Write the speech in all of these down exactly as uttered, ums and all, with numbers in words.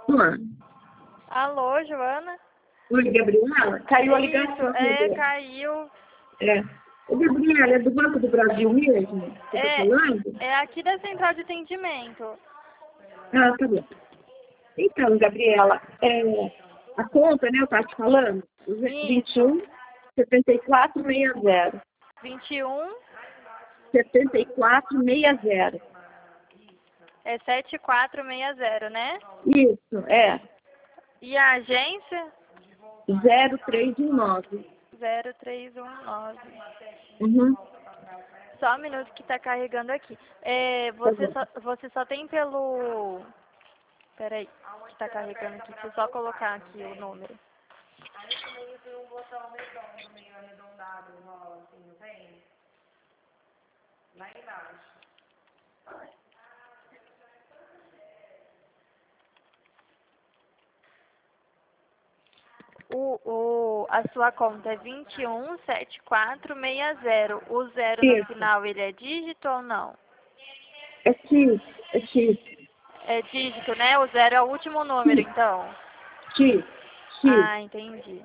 Joana. Alô, Joana? Oi, Gabriela? Caiu a Isso, ligação. é, caiu. É. Ô, Gabriela, é do Banco do Brasil mesmo? Você tá É, falando? é aqui da central de atendimento. Ah, tá bom. Então, Gabriela, é, a conta, né, eu tava te falando, vinte e Isso. um, setenta e quatro, sessenta. vinte e um, setenta e quatro, sessenta. é sete quatro seis zero, né? Isso, é. E a agência? zero três um nove. zero três um nove. Uhum. Só um minuto que tá carregando aqui. É, Tá você, bom. só, você só tem pelo... Peraí, que tá carregando aqui. Deixa eu só colocar aqui o número. O, o, a sua conta é vinte e um, setenta e quatro, sessenta. O zero no Isso. final, ele é dígito ou não? É X, é X, É dígito, né? O zero é o último número, X, então. X, X. Ah, entendi.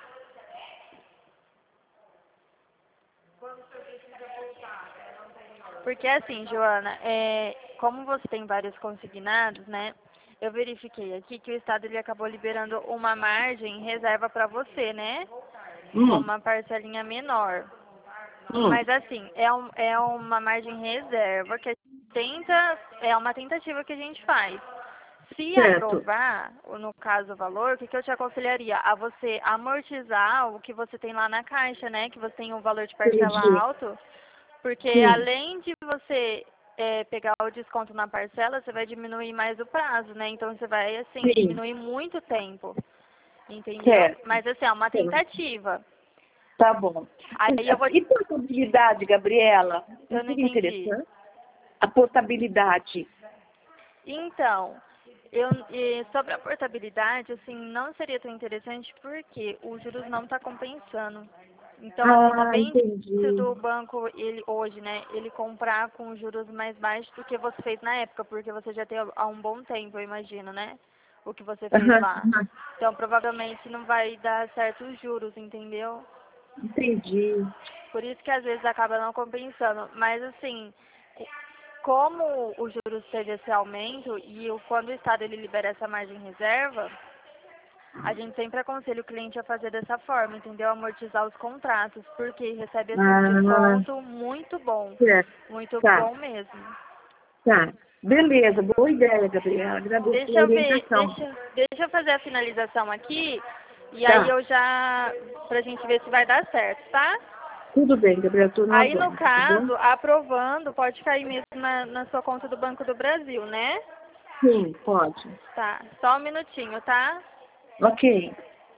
Porque assim, Joana, é, como você tem vários consignados, né? Eu verifiquei aqui que o Estado ele acabou liberando uma margem em reserva para você, né? Com Hum, uma parcelinha menor. hum. Mas assim, é, um, é uma margem reserva que a gente tenta, é uma tentativa que a gente faz. Se Certo. aprovar, ou no caso o valor, o que, que eu te aconselharia? A você amortizar o que você tem lá na caixa, né? Que você tem um valor de parcela Entendi. alto. Porque Sim, além de você é, pegar o desconto na parcela, você vai diminuir mais o prazo, né? Então você vai, assim, sim. diminuir muito tempo. Entendeu? Certo. Mas assim, é uma Certo. tentativa. Tá bom. Aí eu vou. E portabilidade, Gabriela? Eu Isso não seria entendi. interessante. A portabilidade. Então, eu, e sobre a portabilidade, assim, não seria tão interessante porque os juros não está compensando. Então, assim, é Ah, bem difícil entendi. do banco, ele hoje, né, ele comprar com juros mais baixos do que você fez na época, porque você já tem há um bom tempo, eu imagino, né, o que você fez Aham, lá. aham. Então, provavelmente não vai dar certo os juros, entendeu? Entendi. Por isso que às vezes acaba não compensando. Mas, assim, como o juros teve esse aumento e o, quando o Estado ele libera essa margem de reserva, a gente sempre aconselha o cliente a fazer dessa forma, entendeu? Amortizar os contratos, porque recebe assim um Ah, desconto muito bom, certo. muito Tá, bom mesmo. tá. Beleza, boa ideia, Gabriela. Agradeço Deixa pela eu ver, orientação. deixa, deixa eu fazer a finalização aqui e aí Tá, eu já, pra gente ver se vai dar certo, tá? tudo bem, Gabriela, estou no Aí no aguardo, tá bom? caso, aprovando, pode cair mesmo na, na sua conta do Banco do Brasil, né? Sim, pode. Tá, só um minutinho, tá? Ok.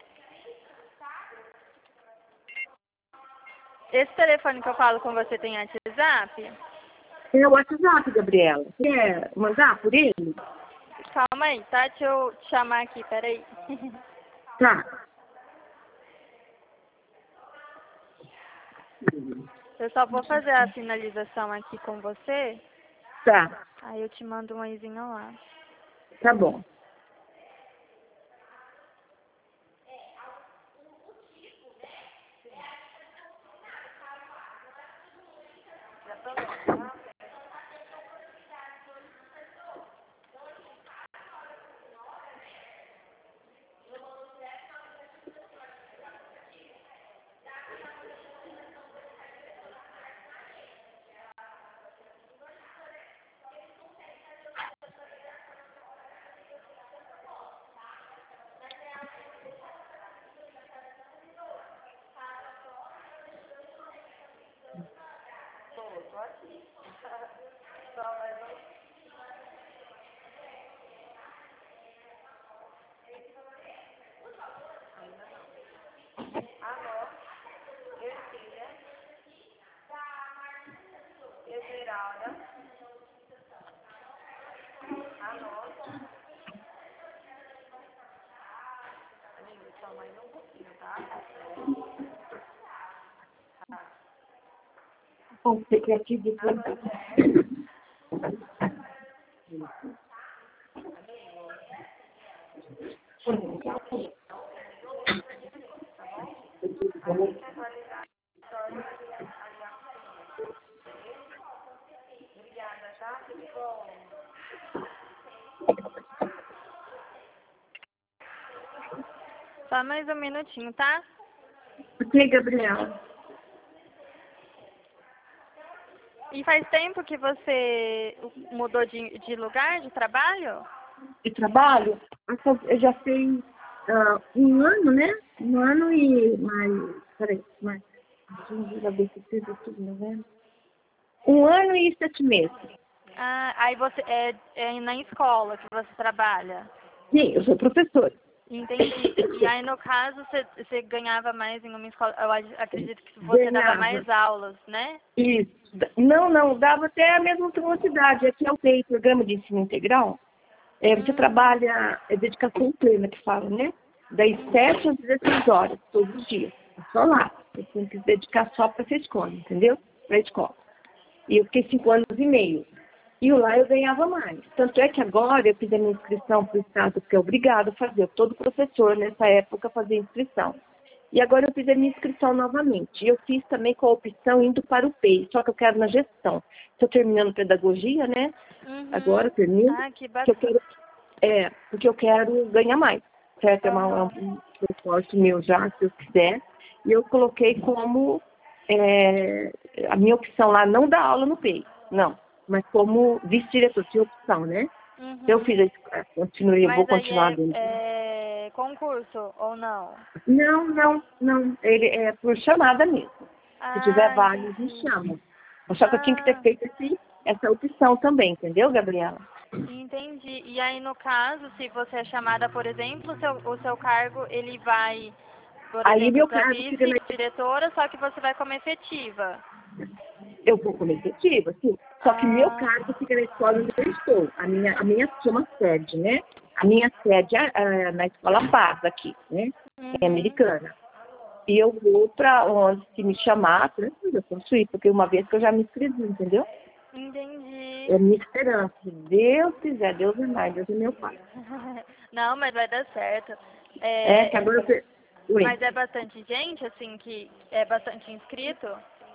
Esse telefone que eu falo com você tem WhatsApp? É o WhatsApp, Gabriela. Quer mandar por ele? Calma aí, tá? Deixa eu te chamar aqui, peraí. Tá. Eu só vou fazer a finalização aqui com você, Tá, aí eu te mando um oizinho lá. tá bom. Vamos ser criativos. Só mais um minutinho, tá? Ok, Gabriela. E faz tempo que você mudou de, de lugar, de trabalho? De trabalho, eu já fiz uh, um ano, né? Um ano e mais. Peraí, mais. Um ano e sete meses. Ah, aí você é, é na escola que você trabalha? Sim, eu sou professora. Entendi. E aí, no caso, você, você ganhava mais em uma escola. Eu ad- acredito que você dava Ganhava. mais aulas, né? Isso. Não, não, dava até a mesma velocidade. Aqui eu tenho programa de ensino integral. É, você Hum, trabalha, é dedicação plena que fala, né? Das sete às dezesseis horas, todos os dias. Só lá. Você tem que se dedicar só para essa escola, entendeu? Para a escola. E eu fiquei cinco anos e meio. E lá eu ganhava mais. Tanto é que agora eu fiz a minha inscrição para o Estado, porque é obrigado a fazer. Todo professor nessa época fazia inscrição. E agora eu fiz a minha inscrição novamente. E eu fiz também com a opção indo para o P E I, só que eu quero na gestão. Estou terminando pedagogia, né? uhum. Agora eu termino. Ah, que Que eu bacana. quero, é, porque eu quero ganhar mais. Certo? É uma, Aham. um propósito meu já, se eu quiser. E eu coloquei como é, a minha opção lá, não dar aula no P E I, não. Mas como vice-diretor, tinha opção, né? Uhum. Eu fiz a, continuei, vou Mas aí continuar dentro. é, é concurso ou não? Não, não, não. Ele é por chamada mesmo. Se tiver Ah, vagas, me entendi. chamam. Só que eu tinha que ter Ah, feito esse, essa opção também, entendeu, Gabriela? entendi. E aí, no caso, se você é chamada, por exemplo, o seu, o seu cargo, ele vai, por Aí exemplo, meu para cargo fica na... vice-diretora, só que você vai como efetiva. Eu vou como efetiva, sim. Só que meu Ah, cargo fica na escola onde eu estou. A minha, a minha chama sede, né? A minha sede é é na Escola Paz aqui, né? É uhum. americana. E eu vou para onde se me chamar, tranquilo, eu posso ir, porque uma vez que eu já me inscrevi, entendeu? É Entendi. a minha esperança. Se Deus quiser, Deus é mais, Deus é meu pai. Não, mas vai dar certo. É, que É, agora você... Oi. mas é bastante gente, assim, que é bastante inscrito?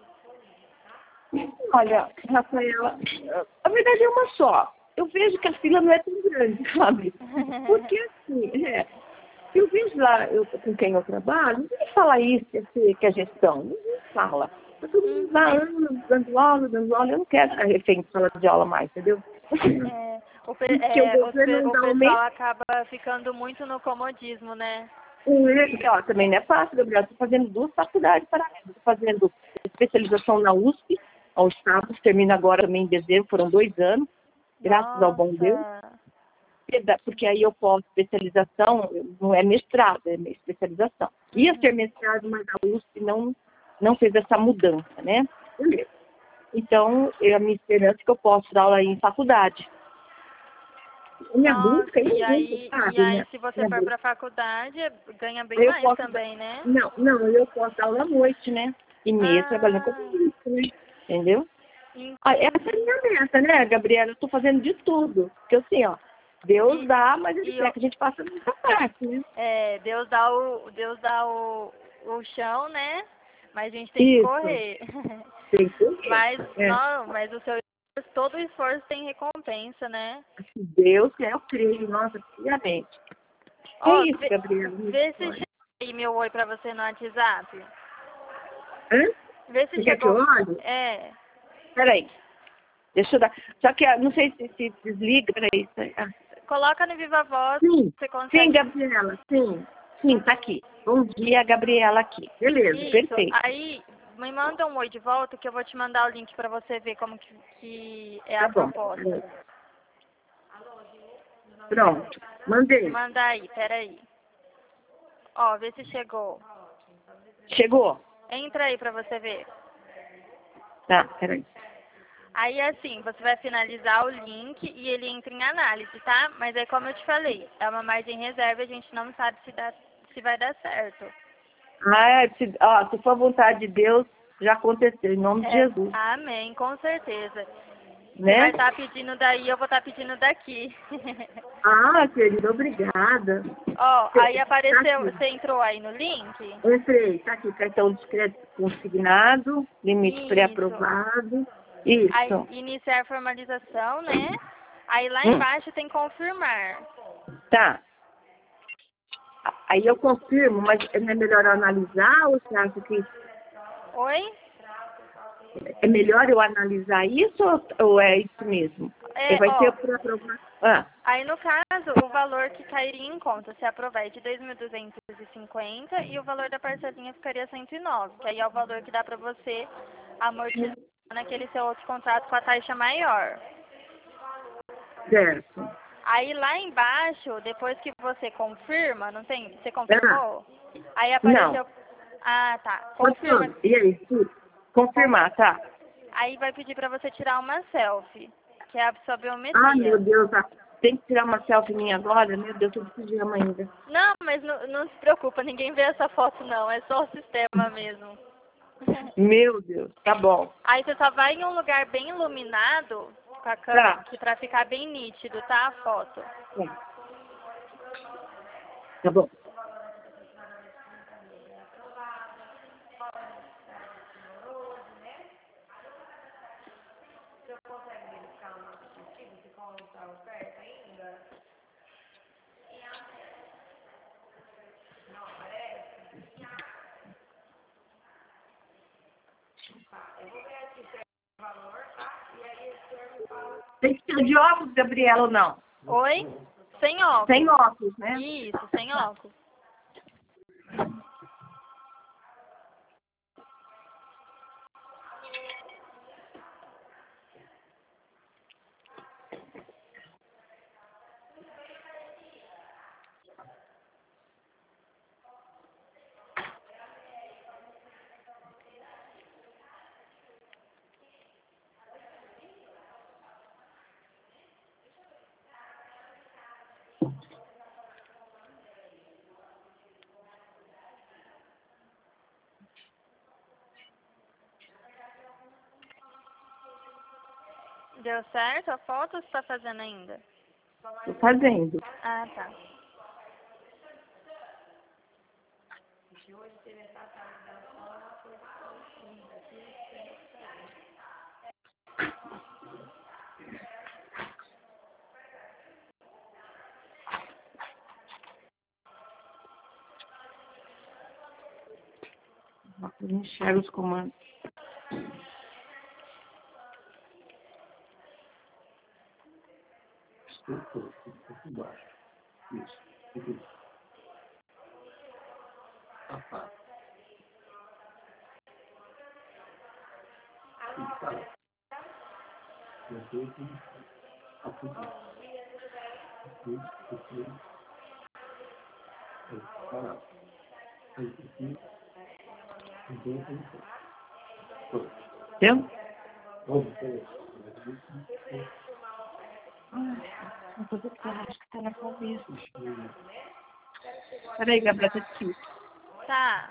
Olha, Rafaela, a verdade é uma só. Eu vejo que a fila não é tão grande, sabe? Porque assim, é, eu vejo lá eu, com quem eu trabalho, ninguém fala isso, esse, que é gestão, ninguém fala. Tá todo mundo lá Uhum. anos, dando aula, dando aula, eu não quero ficar refém de sala de aula mais, entendeu? É, o, pe- Porque o é, os pe- governo o dá pessoal aumento, acaba ficando muito no comodismo, né? com ele, porque, ó, também não é fácil, Gabriel. Estou fazendo duas faculdades paralelas. Estou fazendo especialização na U S P, ao Estado, termina agora também em dezembro, foram dois anos, graças ao bom Deus. Nossa. Porque aí eu posso, especialização, não é mestrado, é especialização. Ia ser Uhum. mestrado, mas a U S P não, não fez essa mudança, né? Beleza. Então, eu- a minha esperança é que eu posso dar aula em faculdade. Minha busca Nossa, é e muito, aí, e sabe? aí Minha, se você minha for busca. pra faculdade, é- ganha bem Eu mais posso dar... também, né? Não, não, eu posso dar aula à noite, né? E meia trabalhando com Ah, isso, né? Entendeu? Ah, essa é a entendi. minha meta, né, Gabriela? Eu tô fazendo de tudo. Porque assim, ó, Deus E, dá, mas ele e quer eu, que a gente faça muita parte, né? é, Deus dá o, Deus dá o, o chão, né? Mas a gente tem que Isso, correr. tem que ver. Mas, É. não, mas o seu esforço, todo o esforço tem recompensa, né? Se Deus quer, eu creio, nossa, piamente. É Ó, isso, vê, Gabriela. Me vê se olha. chegou aí meu oi pra você no WhatsApp. Hã? Vê se Você quer que eu chegou. olhe? É. Peraí, deixa eu dar. Só que ah, não sei se, se desliga, peraí. Ah, Coloca no Viva Voz, sim, você sim, consegue. Gabriela, sim. Sim, tá aqui. Bom dia, Gabriela aqui. Beleza, Isso. perfeito. Aí me manda um oi de volta que eu vou te mandar o link pra você ver como que, que é a Tá bom. proposta. Pronto, mandei. Manda aí, peraí. Ó, vê se chegou. Chegou? Entra aí pra você ver. Tá, peraí. Aí assim, você vai finalizar o link e ele entra em análise, tá? Mas é como eu te falei, é uma margem reserva, a gente não sabe se, dá, se vai dar certo. Ah, é, se, ó, se for a vontade de Deus, já aconteceu, em nome de É, Jesus. amém, com certeza. Você vai né? estar pedindo daí, eu vou estar pedindo daqui. Ah, querida, obrigada. Ó, Cê- aí Tá apareceu, aqui. você entrou aí no link? Entrei, tá aqui, cartão de crédito consignado, limite Isso. pré-aprovado. Aí, Isso. iniciar formalização, né? Aí lá Hum, embaixo tem confirmar. tá. Aí eu confirmo, mas não é melhor eu analisar ou você acha que Oi? é melhor eu analisar isso ou, ou é isso mesmo? É, É, vai ó, ser por aprovar. Ah, aí no caso, o valor que cairia em conta, se aprovar, é de dois mil duzentos e cinquenta e o valor da parcelinha ficaria cento e nove, que aí é o valor que dá pra você amortizar naquele seu outro contrato com a taxa maior. certo. Aí lá embaixo, depois que você confirma, não tem? Você Ah, confirmou? Aí não. apareceu. Ah, tá. Confirma. Continuando. E aí, sim. Confirmar, tá? Aí vai pedir pra você tirar uma selfie, que é a sua Ah, meu biometria. Deus, ah, tem que tirar uma selfie minha agora? Meu Deus, eu de pijama ainda. Não, mas não, não se preocupa, ninguém vê essa foto não, é só o sistema mesmo. Meu Deus, tá bom. Aí você só vai em um lugar bem iluminado com a câmera, Tá. que pra ficar bem nítido, tá? A foto. Tá, tá bom. Tem que ser de óculos, Gabriela, ou não? Oi? Sem Sem óculos. óculos, né? Isso, sem óculos. Deu certo a foto ou você tá fazendo ainda? Tô fazendo. Ah, tá. Eu não enxergo os comandos. Entendeu? Ai, não tô botando, acho que tá na cabeça. Peraí, Gabriela, tá difícil. Tá.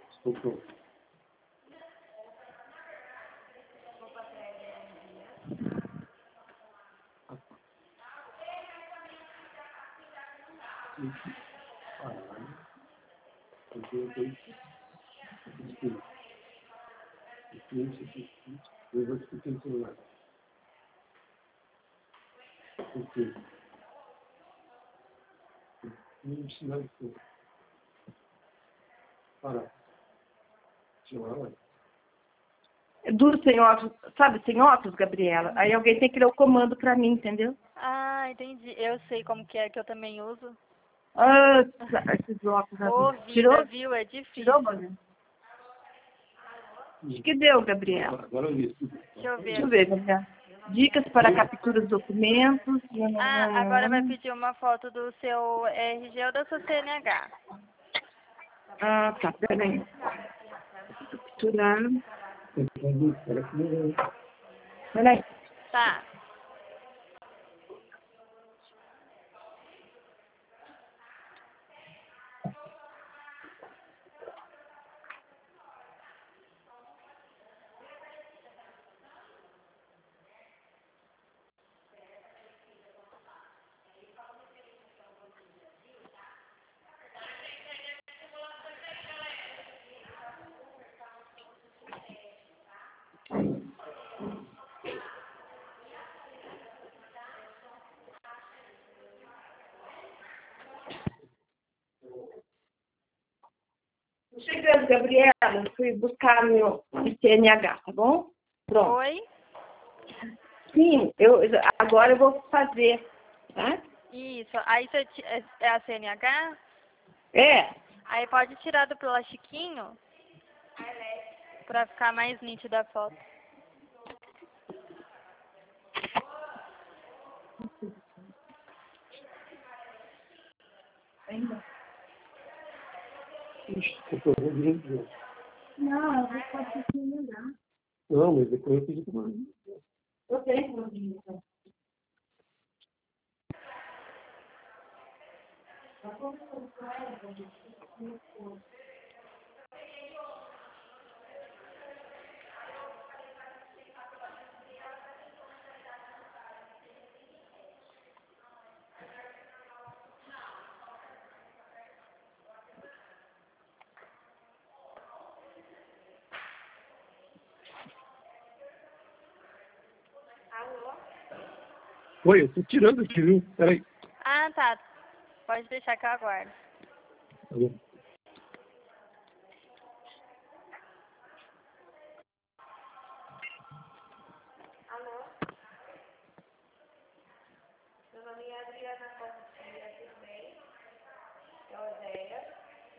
É duro sem óculos, sabe, sem óculos, Gabriela. Aí alguém tem que ler o comando pra mim, entendeu? Ah, entendi. Eu sei como que é que eu também uso. Ah, esses óculos. Ô, Gabriela. vida, Tirou? viu? É Tirou, difícil. Gabriela? Acho que deu, Gabriela. Deixa eu ver Deixa eu ver, aqui. Gabriela. Dicas para captura dos documentos. Ah, agora vai pedir uma foto do seu R G ou da sua C N H. Ah, tá, peraí. Capturar. Peraí. Tá. Chegando, Gabriela, fui buscar meu C N H, tá bom? Pronto. Oi? Sim, eu, agora eu vou fazer, tá? Isso. Aí você ti- é é a C N H? É. Aí pode tirar do plastiquinho pra ficar mais nítida a foto. Ainda? Ixi, eu tô ouvindo de novo. Não, eu vou fazer C N H. Não, mas depois eu pedi para Eu tenho que ouvir isso. Oi, eu tô tirando aqui, viu? Peraí. Ah, tá. Pode deixar que eu aguardo. Tá bom. Meu nome é Adriana Costa também. É Odéia.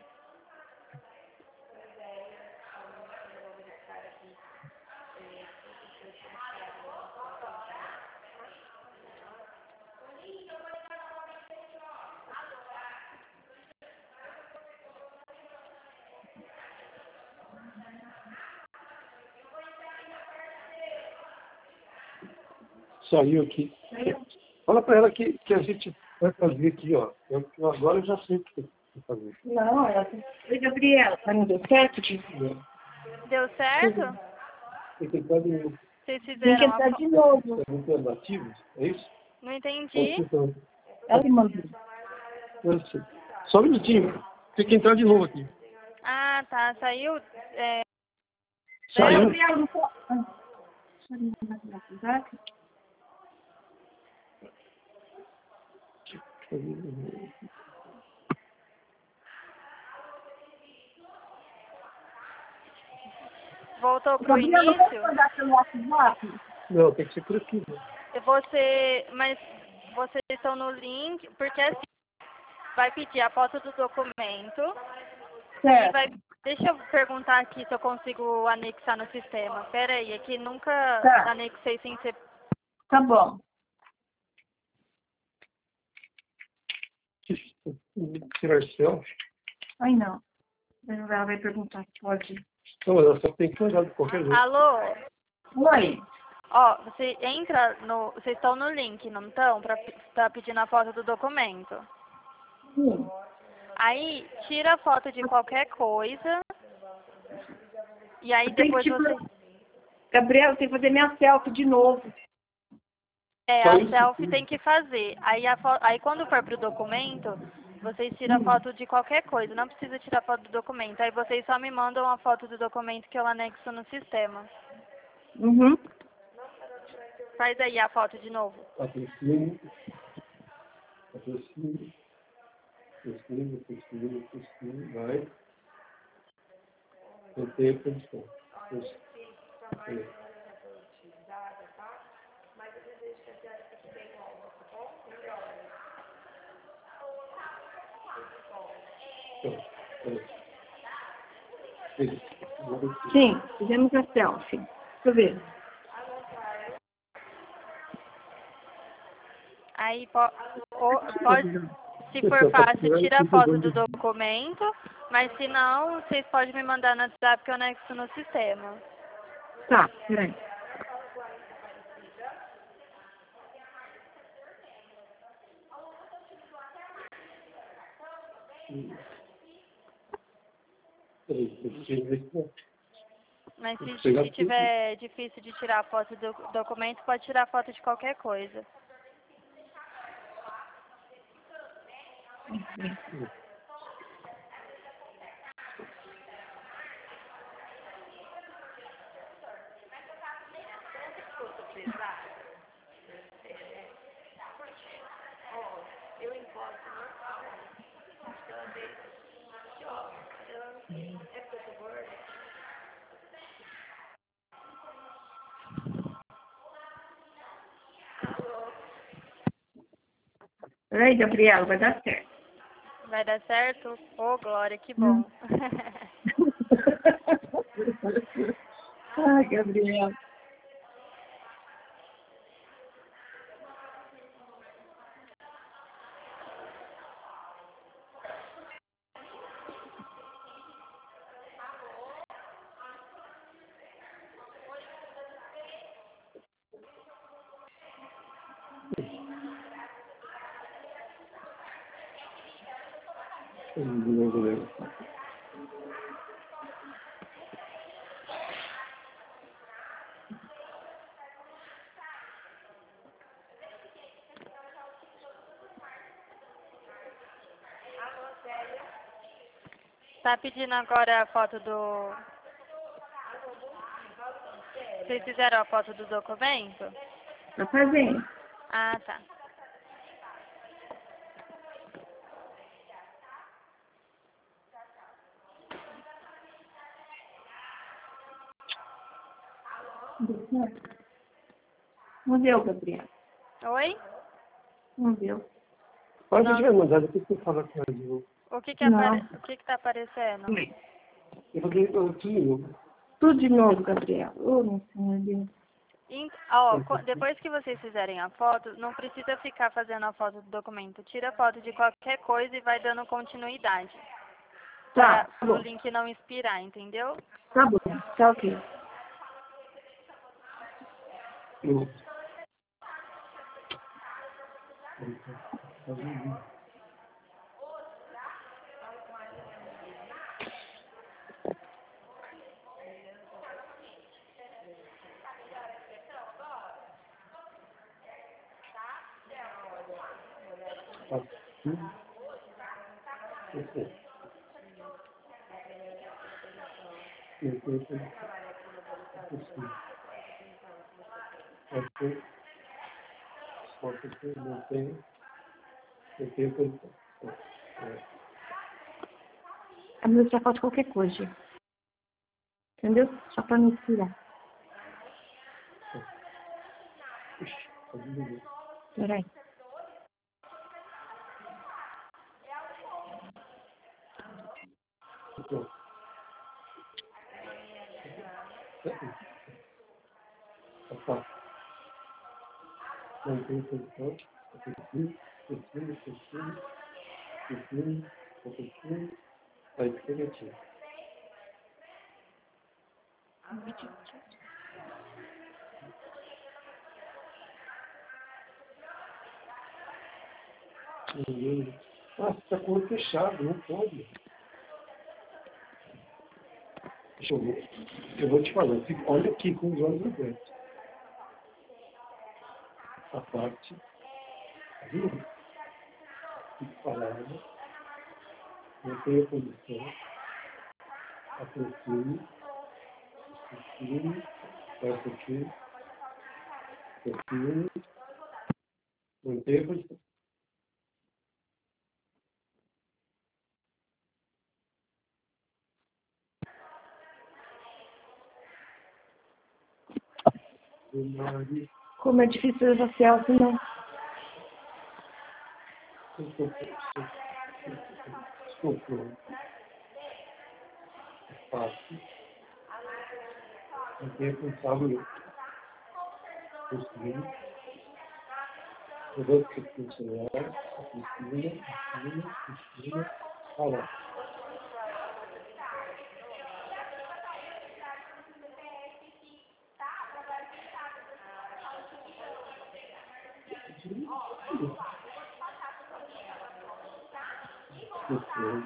Saiu aqui. Fala para ela que, que a gente vai fazer aqui, ó. Eu, eu agora eu já sei o que tem que fazer. Não, ela tem. Oi, Gabriela, tá não deu certo? Tio? Deu certo? Tem que entrar de novo. Vocês Tem que fizeram a entrar foto? de novo. É muito ativo, é isso? Não Pode entendi. ser, então. Ela me mandou. Pode ser. Só um minutinho. Tem que entrar de novo aqui. Ah, tá. Saiu. É, Saiu. Gabriela, não pode. Ah, deixa eu me mandar no WhatsApp. voltou pro Gabriela, não pode início? mandar pelo WhatsApp? Não, tem que ser por aqui. Né? Você. Mas vocês estão no link, porque assim, vai pedir a foto do documento e Certo. vai. Deixa eu perguntar aqui se eu consigo anexar no sistema. Pera aí, é que nunca Tá. anexei sem ser. Tá bom. Tirar selfie. Ai, não. Ela vai perguntar se pode. Não, mas ela só tem que mandar de qualquer jeito. Alô? Oi. Ó, você entra no. Vocês estão no link, não estão? Pra tá pedindo a foto do documento. Sim. Aí, tira a foto de qualquer coisa. E aí Eu tenho depois que, tipo, você. Gabriela, eu tenho que fazer minha selfie de novo. É, Só a isso selfie tudo. tem que fazer. Aí, a fo... aí quando for pro documento, vocês tiram Hum. foto de qualquer coisa. Não precisa tirar foto do documento. Aí vocês só me mandam a foto do documento que eu anexo no sistema. Uhum. Faz aí a foto de novo. Aproxime. Aproxime. Aproxime, aproxime, aproxime. Vai. Mantém a posição. Isso. É. Então, peraí. Veja. Sim, fizemos a selfie. Deixa eu ver. Aí po... o- pode, se for fácil, tira a foto do documento. Mas se não, vocês podem me mandar no WhatsApp que eu anexo no sistema. Tá, peraí. Peraí, deixa eu ver se Mas se, pegar se tudo. tiver difícil de tirar a foto do documento, pode tirar a foto de qualquer coisa. Ai, Gabriela, vai dar certo. Vai dar certo? Ô, Glória, que bom. Ai, Gabriela. Tá pedindo agora a foto do... Vocês fizeram a foto do documento? Tá fazendo. Ah, tá. Não deu, Gabriela. Oi? Não deu. Pode Não. ver, mandar, depois você fala com ela de novo. O que que, Não. apare... o que que tá aparecendo? Eu vou ter tudo de novo. Tudo de novo, Gabriela. Ô, meu Senhor Deus. Em- Ó, co- depois que vocês fizerem a foto, não precisa ficar fazendo a foto do documento. Tira a foto de qualquer coisa e vai dando continuidade. Tá, Pra tá o bom. link não expirar, entendeu? Tá bom. Tá ok. Eu- Aqui. Esse. Esse, esse. Esse. Aqui. Só que aqui não tem. Eu tenho que... É. A minha já pode qualquer coisa. Entendeu? Só pra não tirar. Ixi, pode ver. Peraí. Pronto. Tá. Não tem posição. Aqui, aqui, aqui, aqui, aqui, aí fica aqui. Ninguém. Ah, você tá com o olho fechado, não pode. Deixa eu ver. Eu vou te falar. Fica- Olha aqui com os olhos abertos. A parte. Viu? Fica parada. Não tem a posição. Aproxime. Aproxime. Vai aqui. Aproxime. Não tem a posição. O nariz. Como é difícil fazer selfie, não. Estou pronto. Fácil. Não tem a posição. Aproxime. Eu vou aqui o celular. Aproxime. Aproxime. Aproxime. Olha lá. Aproxime.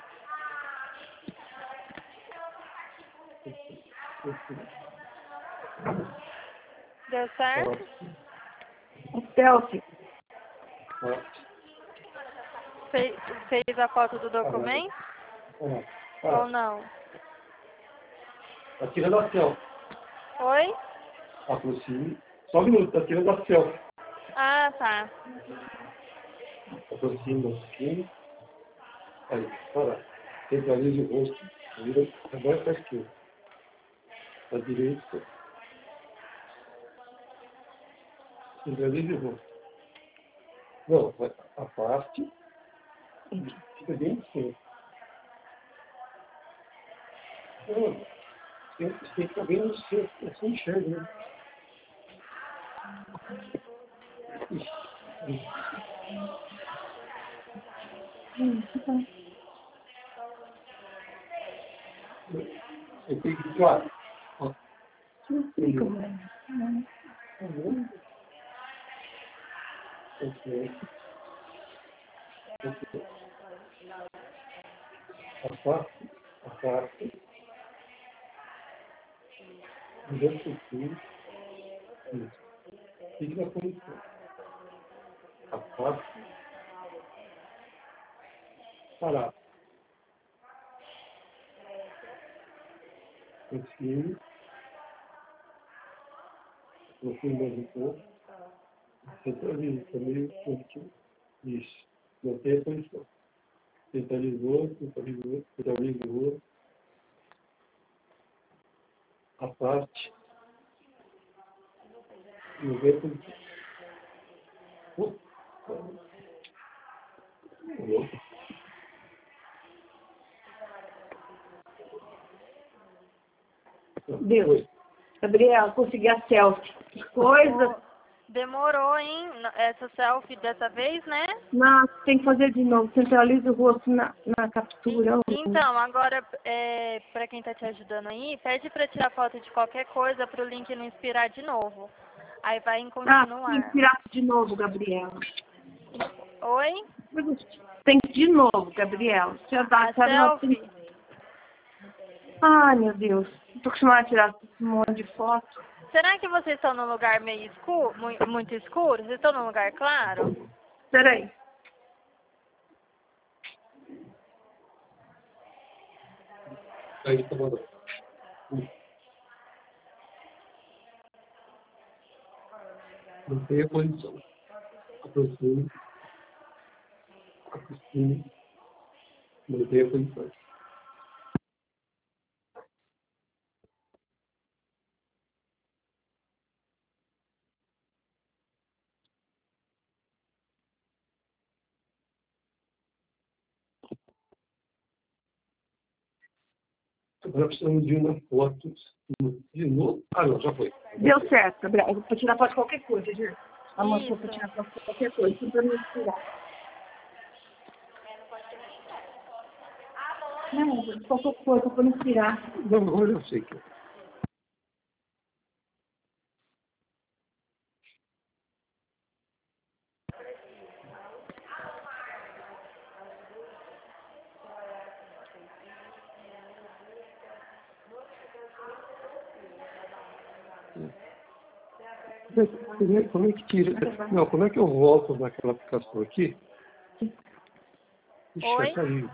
Deu certo? É selfie. Fez, fez a foto do documento? Ou não? Tá tirando a selfie. Oi? Aproxime. Só um minuto, tá tirando a selfie. Ah, tá. Aproxime um pouquinho. Aí, para. Centralize o rosto. Vira agora para a esquerda. Para a direita. Centralize o rosto. Não, a parte fica bem em cima. Não, tem tem que ficar bem no centro, assim enxerga, né? Ixi, ixi. Hum, tá. Você tem que, claro, ó, Não sei como é. Não. tá vendo? Ok, ok. A parte, a parte, mudando o fio, isso. Fique na posição. A parte, parar. Assim, no fim do corpo, centraliza também o ponto. Isso. Mantém a posição. Centralizou, centralizou, centralizou. A parte, noventa. Uh, louco. Deus. Gabriel, consegui a selfie. Que coisa. Demorou, hein? Essa selfie dessa vez, né? Nossa, tem que fazer de novo. Centraliza o rosto na, na captura. Então, agora, é, para quem tá te ajudando aí, pede para tirar foto de qualquer coisa para o link não expirar de novo. Aí vai em Ah, tem que continuar. tirar de novo, Gabriela. Oi? Tem que de novo, Gabriela. Já dá, A sabe, nós tem- selfie? Ai, meu Deus. Tô acostumada a tirar um monte de foto. Será que vocês estão num lugar meio escuro, muito, muito escuro? Vocês estão num lugar claro? Peraí. Aí, tá bom. Mantém a posição. Aproxime. Aproxime. Mantém a posição. Agora precisamos de uma foto de novo. Ah, não, já foi. Deu certo, Gabriela. Eu vou tirar foto de qualquer coisa, viu? A moça pra Isso. tirar foto de qualquer coisa. Não pra me tirar. Não, de qualquer coisa, pra me tirar. Não, agora eu sei que é. Como é, como é que tira? Não, como é que eu volto naquela aplicação aqui? Ixi, vai Oi? sair.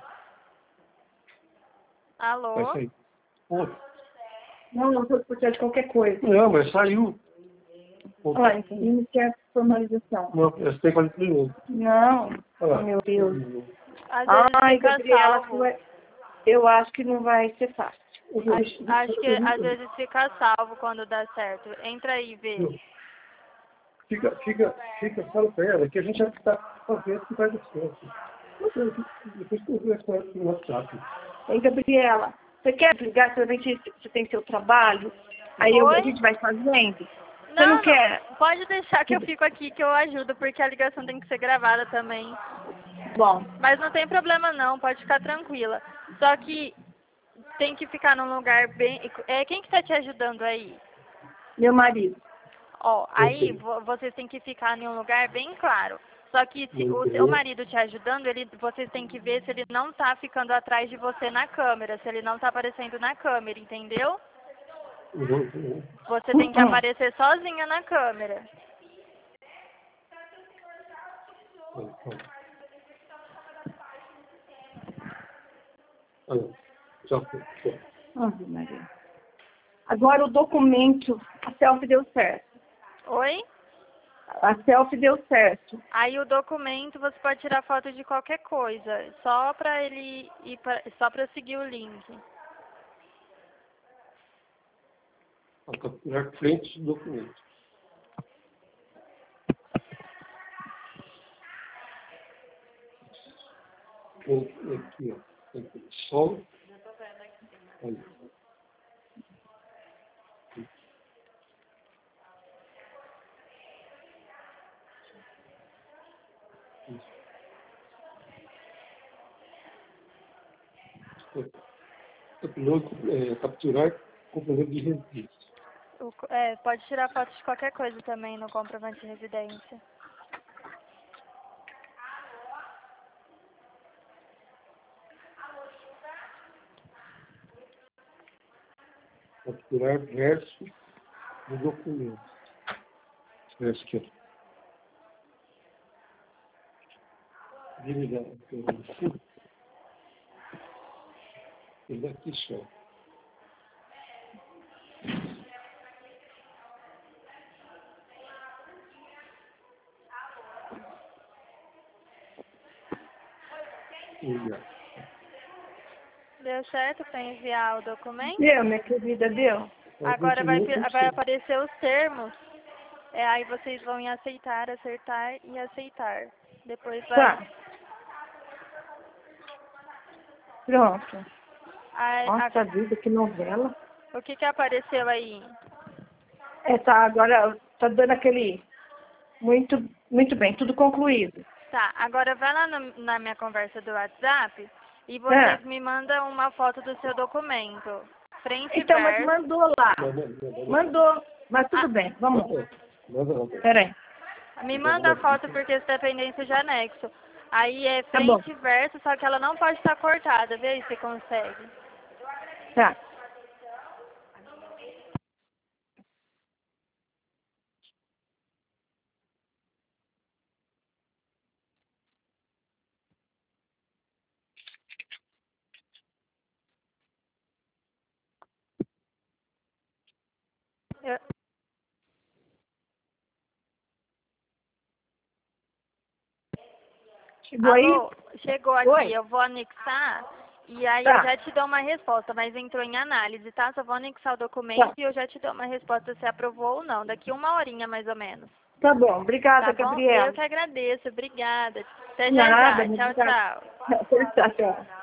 Vai Alô? sair. Pô, Não, não tô tirar de qualquer coisa. não, mas saiu. Pô, Olha, isso que é formalização. não, você tem que fazer de novo. Não, Olha lá. meu Deus. Às vezes Ai, fica Gabriela, salvo. tu é- eu acho que não vai ser fácil. Acho, acho que às vezes fica salvo quando dá certo. Entra aí e vê. Fica, fica, fica, fala pra ela que a gente já está fazendo que vai dar certo. Depois que eu converso com ela no WhatsApp. Ei, Gabriela, você quer ligar? Você, vem, você tem seu trabalho, aí eu- a Oi? gente vai fazendo. Você Não, não quer? não, pode deixar que eu fico aqui que eu ajudo, porque a ligação tem que ser gravada também. Bom, Mas não tem problema não, pode ficar tranquila. Só que tem que ficar num lugar bem... É, quem que tá te ajudando aí? meu marido. Ó, aí Ok. vo- vocês têm que ficar em um lugar bem claro. Só que se o Ok. seu marido te ajudando, ele, vocês têm que ver se ele não tá ficando atrás de você na câmera, se ele não tá aparecendo na câmera, entendeu? Uhum. Você tem que aparecer sozinha na câmera. Olha, já foi. Foi. Ave Maria. Agora o documento, a selfie deu certo. Oi? A selfie deu certo. Aí o documento você pode tirar foto de qualquer coisa, só pra ele ir pra, só pra seguir o link. A capturar frente do documento. Ou aqui, ó. Aqui, sol. Olha. Upload, é, capturar comprovante de residência. O, é, pode tirar foto de qualquer coisa também no comprovante de residência. Capturar verso do documento. Verso aqui, ó. Dividir aqui. Ele aqui só. Enviar. Deu certo para enviar o documento? Deu, minha querida, deu. Agora vai, vai aparecer os termos. É, aí vocês vão em aceitar, acertar e aceitar. Depois vai... Tá. Pronto. Aí, Nossa a... vida, que novela. O que que apareceu aí? É, tá, agora tá dando aquele... Muito, muito bem, tudo concluído. Tá, agora vai lá no, na minha conversa do WhatsApp e vocês É. me mandam uma foto do seu documento. Frente e Então, mas verso. mandou lá. Mandou. Mas tudo Ah. bem, vamos. Peraí. Me manda a foto porque isso é dependência de anexo. Aí é Tá bom. frente e verso, só que ela não pode estar cortada. Vê aí se você consegue. Tá. Eu... Chegou Alô, aí? chegou aqui, Oi? eu vou anexar e aí Tá. eu já te dou uma resposta, mas entrou em análise, tá? Só vou anexar o documento Tá. e eu já te dou uma resposta se aprovou ou não, daqui uma horinha mais ou menos. Tá bom, obrigada, Tá bom? Gabriela. Eu que agradeço, obrigada. Até já Nada, já. Tchau, obrigada. tchau. Tchau, tchau.